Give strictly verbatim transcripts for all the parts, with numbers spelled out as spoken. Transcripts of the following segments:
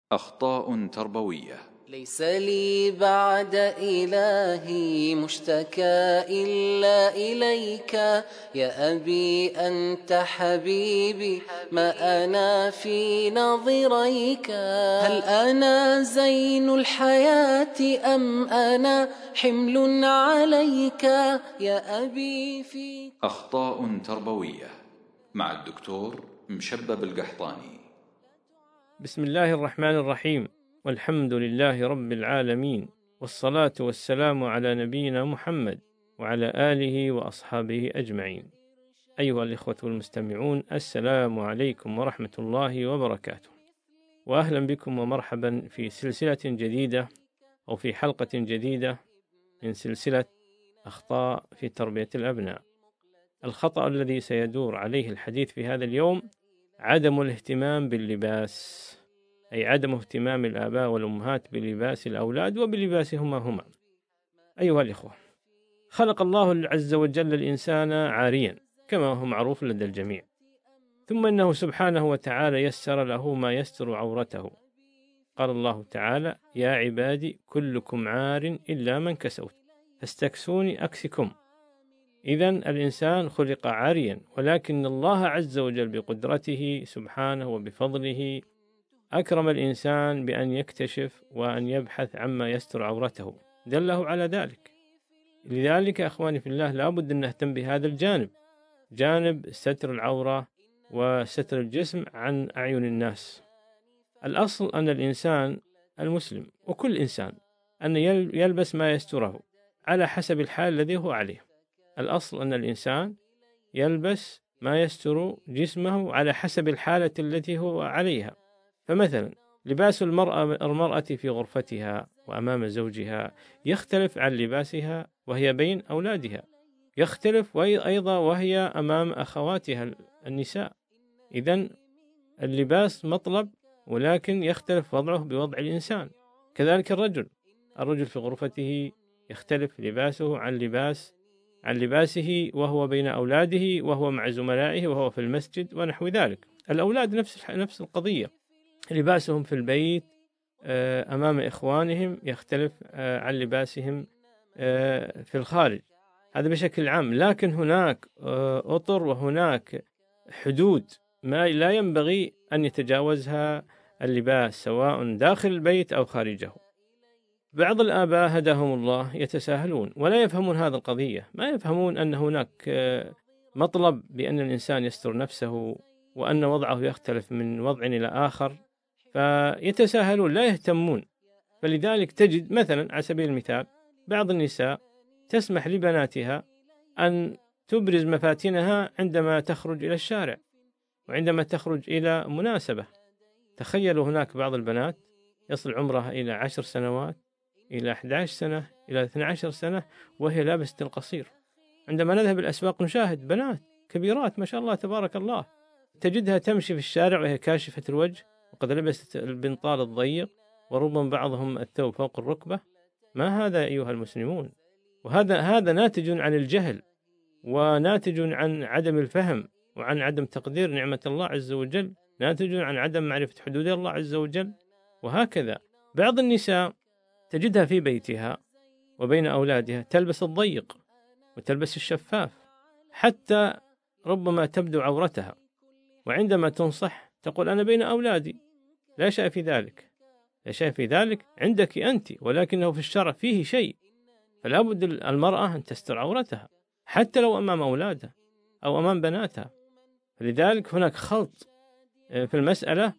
أخطاء تربوية. ليس لي بعد إلهي مشتكى إلا إليك، يا أبي أنت حبيبي ما أنا في نظريك. هل أنا زين الحياة أم أنا حمل عليك يا أبي في أخطاء تربوية مع الدكتور مشبب القحطاني. بسم الله الرحمن الرحيم، والحمد لله رب العالمين، والصلاة والسلام على نبينا محمد وعلى آله وأصحابه أجمعين. أيها الإخوة المستمعون، السلام عليكم ورحمة الله وبركاته، وأهلا بكم ومرحبا في سلسلة جديدة أو في حلقة جديدة من سلسلة أخطاء في تربية الأبناء. الخطأ الذي سيدور عليه الحديث في هذا اليوم عدم الاهتمام باللباس، أي عدم اهتمام الآباء والأمهات بلباس الأولاد وبلباسهما هما. أيها الإخوة، خلق الله عز وجل الإنسان عاريا كما هو معروف لدى الجميع، ثم إنه سبحانه وتعالى يسر له ما يستر عورته. قال الله تعالى: يا عبادي كلكم عار إلا من كسوت فاستكسوني أكسكم. إذن الإنسان خلق عاريا، ولكن الله عز وجل بقدرته سبحانه وبفضله أكرم الإنسان بأن يكتشف وأن يبحث عما يستر عورته، دله على ذلك. لذلك أخواني في الله، لا بد أن نهتم بهذا الجانب، جانب ستر العورة وستر الجسم عن أعين الناس. الأصل أن الإنسان المسلم وكل إنسان أن يلبس ما يستره على حسب الحال الذي هو عليه. الأصل أن الإنسان يلبس ما يستر جسمه على حسب الحالة التي هو عليها. فمثلا لباس المرأة المرأة في غرفتها وأمام زوجها يختلف عن لباسها وهي بين أولادها، يختلف أيضا وهي أمام أخواتها النساء. إذن اللباس مطلب، ولكن يختلف وضعه بوضع الإنسان. كذلك الرجل الرجل في غرفته يختلف لباسه عن لباس عن لباسه وهو بين أولاده وهو مع زملائه وهو في المسجد ونحو ذلك. الأولاد نفس نفس القضية، لباسهم في البيت أمام إخوانهم يختلف عن لباسهم في الخارج، هذا بشكل عام. لكن هناك أطر وهناك حدود ما لا ينبغي أن يتجاوزها اللباس سواء داخل البيت أو خارجه. بعض الآباء هداهم الله يتساهلون ولا يفهمون هذا القضية، ما يفهمون أن هناك مطلب بأن الإنسان يستر نفسه وأن وضعه يختلف من وضع إلى آخر، فيتساهلون لا يهتمون. فلذلك تجد مثلا على سبيل المثال بعض النساء تسمح لبناتها أن تبرز مفاتنها عندما تخرج إلى الشارع وعندما تخرج إلى مناسبة. تخيلوا هناك بعض البنات يصل عمرها إلى عشر سنوات، إلى أحد عشر سنة، إلى اثنتي عشرة سنة، وهي لابسة القصير. عندما نذهب الأسواق نشاهد بنات كبيرات ما شاء الله تبارك الله، تجدها تمشي في الشارع وهي كاشفة الوجه وقد لبست البنطال الضيق وربما بعضهم الثوب فوق الركبة. ما هذا أيها المسلمون؟ وهذا هذا ناتج عن الجهل، وناتج عن عدم الفهم، وعن عدم تقدير نعمة الله عز وجل، ناتج عن عدم معرفة حدود الله عز وجل. وهكذا بعض النساء تجدها في بيتها وبين أولادها تلبس الضيق وتلبس الشفاف، حتى ربما تبدو عورتها، وعندما تنصح تقول أنا بين أولادي. لا شيء في ذلك، لا شيء في ذلك عندك أنت، ولكنه في الشرع فيه شيء. فلا بد المرأة أن تستر عورتها حتى لو أمام أولادها أو أمام بناتها. لذلك هناك خلط في المسألة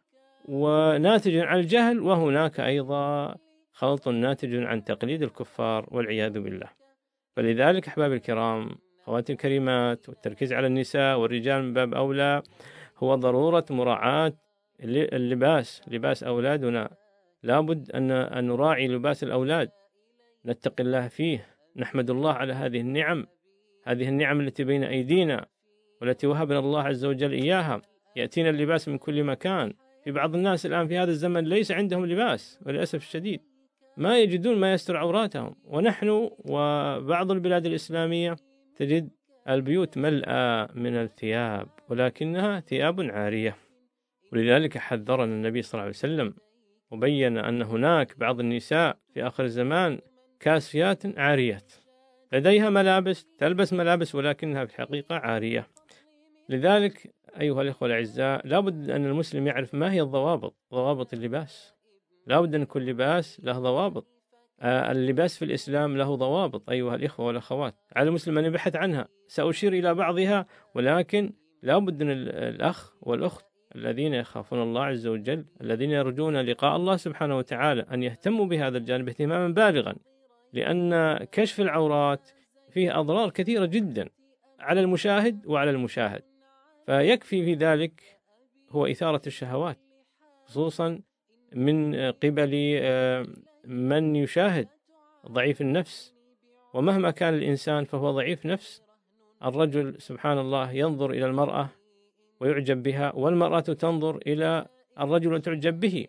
وناتج عن الجهل، وهناك أيضا خلط ناتج عن تقليد الكفار والعياذ بالله. فلذلك أحباب الكرام، خواتي الكريمات، والتركيز على النساء والرجال من باب أولى هو ضرورة مراعاة اللباس، لباس أولادنا. لابد أن نراعي لباس الأولاد، نتقي الله فيه، نحمد الله على هذه النعم، هذه النعم التي بين أيدينا والتي وهبنا الله عز وجل إياها. يأتينا اللباس من كل مكان. في بعض الناس الآن في هذا الزمن ليس عندهم لباس وللأسف الشديد، ما يجدون ما يستر عوراتهم. ونحن وبعض البلاد الإسلامية تجد البيوت ملأى من الثياب ولكنها ثياب عارية. ولذلك حذرنا النبي صلى الله عليه وسلم وبين أن هناك بعض النساء في آخر الزمان كاسيات عاريات، لديها ملابس، تلبس ملابس ولكنها في الحقيقة عارية. لذلك أيها الإخوة الأعزاء، لابد أن المسلم يعرف ما هي الضوابط، ضوابط اللباس. لابد أن كل لباس له ضوابط. آه اللباس في الإسلام له ضوابط أيها الإخوة والأخوات، على المسلم أن يبحث عنها. سأشير إلى بعضها، ولكن لابد أن الأخ والأخت الذين يخافون الله عز وجل، الذين يرجون لقاء الله سبحانه وتعالى، أن يهتموا بهذا الجانب اهتماما بالغا، لأن كشف العورات فيه أضرار كثيرة جدا على المشاهد وعلى المشاهد. فيكفي في ذلك هو إثارة الشهوات، خصوصا من قبل من يشاهد ضعيف النفس. ومهما كان الإنسان فهو ضعيف نفس. الرجل سبحان الله ينظر إلى المرأة ويعجب بها، والمرأة تنظر إلى الرجل وتعجب به،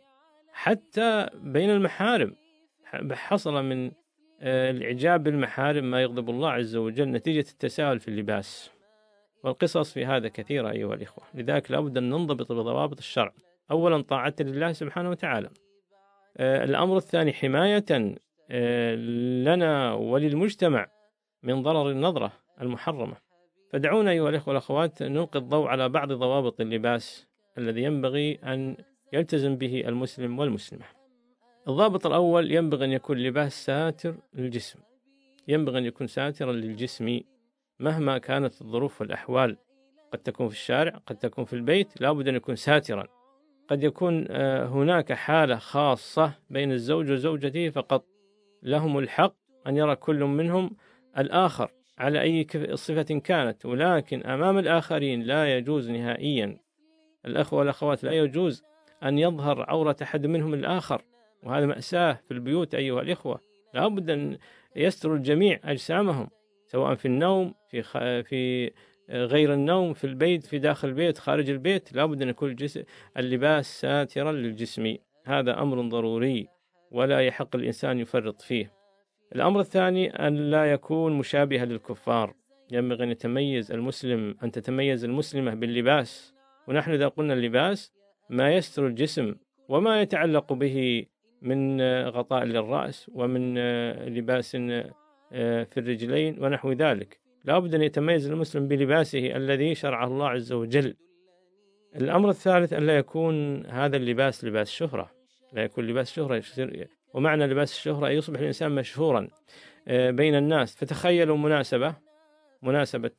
حتى بين المحارم حصل من الإعجاب بالمحارم ما يغضب الله عز وجل نتيجة التساهل في اللباس. والقصص في هذا كثيرة أيها الإخوة. لذلك لابد أن ننضبط بضوابط الشرع. أولا طاعة لله سبحانه وتعالى. آه الأمر الثاني حماية آه لنا وللمجتمع من ضرر النظرة المحرمة. فدعونا أيها الإخوة والأخوات نلقي الضوء على بعض ضوابط اللباس الذي ينبغي أن يلتزم به المسلم والمسلمة. الضابط الأول، ينبغي أن يكون لباس ساتر للجسم. ينبغي أن يكون ساترا للجسم مهما كانت الظروف والأحوال. قد تكون في الشارع، قد تكون في البيت، لا بد أن يكون ساترا. قد يكون هناك حالة خاصة بين الزوج وزوجته فقط، لهم الحق أن يرى كل منهم الآخر على أي صفة كانت، ولكن أمام الآخرين لا يجوز نهائيا. الأخوة والأخوات لا يجوز أن يظهر عورة أحد منهم الآخر، وهذا مأساة في البيوت أيها الإخوة. لا بد أن يستر الجميع أجسامهم، سواء في النوم، في خ... في غير النوم، في البيت، في داخل البيت، خارج البيت. لا بد أن يكون الجس... اللباس ساترا للجسم. هذا أمر ضروري ولا يحق الإنسان يفرط فيه. الأمر الثاني أن لا يكون مشابها للكفار. ينبغي أن يتميز المسلم أن تتميز المسلمة باللباس. ونحن إذا قلنا اللباس ما يستر الجسم وما يتعلق به من غطاء للرأس ومن لباس في الرجلين ونحو ذلك. لا بد أن يتميز المسلم بلباسه الذي شرعه الله عز وجل. الأمر الثالث أن لا يكون هذا اللباس لباس شهرة. لا يكون لباس شهرة، ومعنى لباس الشهرة يصبح الإنسان مشهورا بين الناس. فتخيلوا مناسبة مناسبة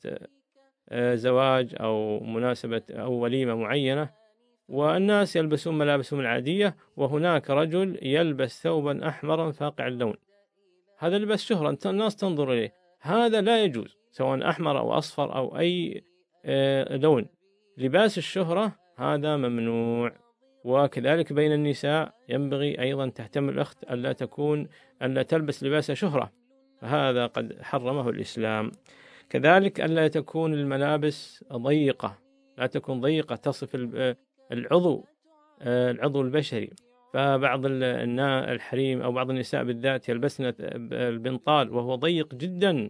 زواج أو مناسبة أو وليمة معينة، والناس يلبسون ملابسهم العادية، وهناك رجل يلبس ثوبا أحمرا فاقع اللون. هذا لباس شهرة، الناس تنظر إليه. هذا لا يجوز، سواء أحمر أو أصفر أو أي لون. لباس الشهرة هذا ممنوع. وكذلك بين النساء ينبغي أيضا تهتم الأخت ألا تكون ألا تلبس لباس شهرة، فهذا قد حرمه الإسلام. كذلك ألا تكون الملابس ضيقة، لا تكون ضيقة تصف العضو العضو البشري. فبعض الحريم أو بعض النساء بالذات يلبسن البنطال وهو ضيق جدا،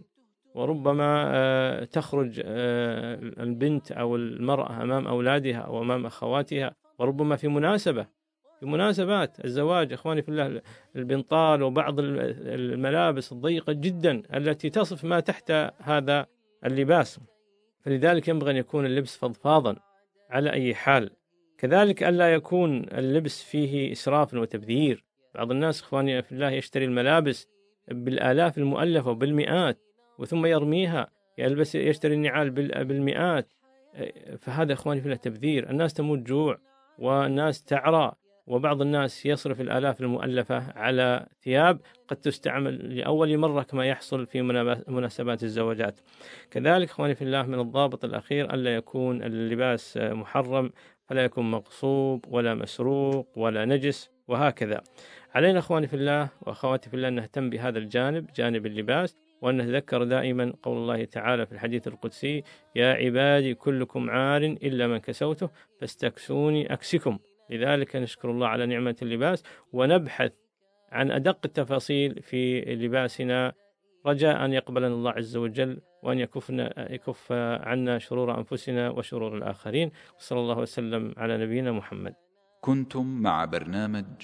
وربما تخرج البنت أو المرأة أمام أولادها أو أمام أخواتها، وربما في مناسبة في مناسبات الزواج. إخواني في الله، البنطال وبعض الملابس الضيقة جدا التي تصف ما تحت هذا اللباس. فلذلك ينبغي أن يكون اللبس فضفاضا على أي حال. كذلك ألا يكون اللبس فيه إسراف وتبذير. بعض الناس إخواني في الله يشتري الملابس بالآلاف المؤلفة وبالمئات وثم يرميها، يلبس يشتري النعال بالمئات. فهذا إخواني في الله تبذير. الناس تموت جوع والناس تعرى، وبعض الناس يصرف الآلاف المؤلفة على ثياب قد تستعمل لأول مرة كما يحصل في مناسبات الزواجات. كذلك إخواني في الله من الضابط الأخير ألا يكون اللباس محرم، فلا يكون مغصوب ولا مسروق ولا نجس، وهكذا. علينا إخواني في الله وأخواتي في الله أن نهتم بهذا الجانب، جانب اللباس، وأن نتذكر دائما قول الله تعالى في الحديث القدسي: يا عبادي كلكم عار إلا من كسوته فاستكسوني أكسكم. لذلك نشكر الله على نعمة اللباس، ونبحث عن أدق التفاصيل في لباسنا، رجاء أن يقبلنا الله عز وجل، وأن يكفنا يكف عنا شرور أنفسنا وشرور الآخرين. صلى الله وسلم على نبينا محمد. كنتم مع برنامج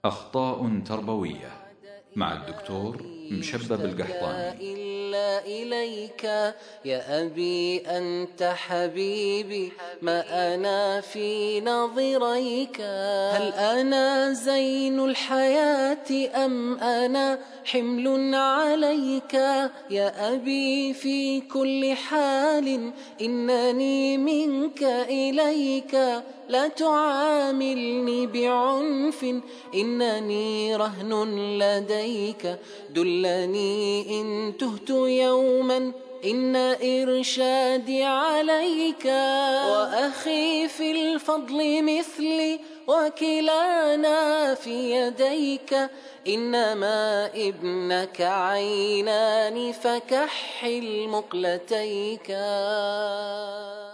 أخطاء تربوية مع الدكتور مشبب القحطاني. إلا إليك يا أبي أنت حبيبي، ما أنا في نظريك. هل أنا زين الحياة أم أنا حمل عليك؟ يا أبي في كل حال إنني منك إليك، لا تعاملني بعنف إنني رهن لديك. دلني إن تهت يوما إن إرشادي عليك، وأخي في الفضل مثلي وكلانا في يديك. إنما ابنك عينان فكحل مقلتيك.